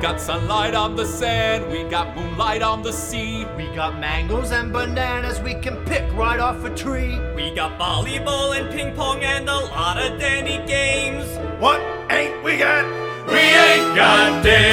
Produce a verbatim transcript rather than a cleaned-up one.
got sunlight on the sand, we got moonlight on the sea. We got mangoes and bananas we can pick right off a tree. We got volleyball and ping pong and a lot of dandy games. What ain't we got? We ain't got days.